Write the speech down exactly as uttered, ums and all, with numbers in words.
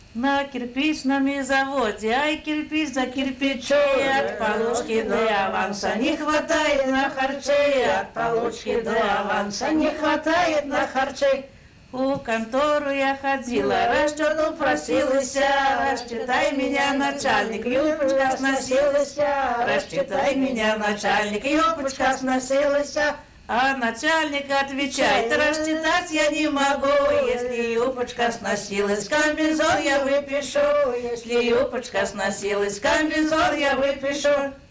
На кирпичном заводе, ай, кирпич за кирпичей, от получки до аванса не хватает на харчей, от получки до аванса не хватает на харчей. У контору я ходила, расчету просилась, рассчитай меня, начальник, юбочка сносилась, рассчитай меня, начальник, юбочка сносилась. А начальник отвечает, рассчитать я не могу, если юбочка сносилась, комбинезон я выпишу, если юбочка сносилась, комбинезон я выпишу.